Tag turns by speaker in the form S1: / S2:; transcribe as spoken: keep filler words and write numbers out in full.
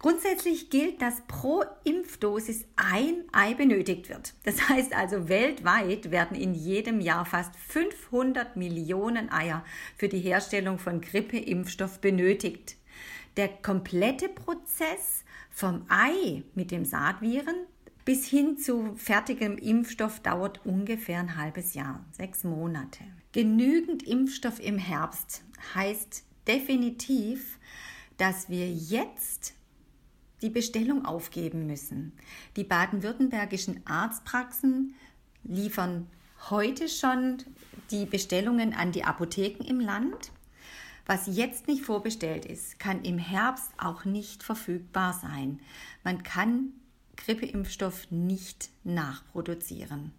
S1: Grundsätzlich gilt, dass pro Impfdosis ein Ei benötigt wird. Das heißt also, weltweit werden in jedem Jahr fast fünfhundert Millionen Eier für die Herstellung von Grippeimpfstoff benötigt. Der komplette Prozess vom Ei mit dem Saatviren bis hin zu fertigem Impfstoff dauert ungefähr ein halbes Jahr, sechs Monate. Genügend Impfstoff im Herbst heißt definitiv, dass wir jetzt die Bestellung aufgeben müssen. Die baden-württembergischen Arztpraxen liefern heute schon die Bestellungen an die Apotheken im Land. Was jetzt nicht vorbestellt ist, kann im Herbst auch nicht verfügbar sein. Man kann Grippeimpfstoff nicht nachproduzieren.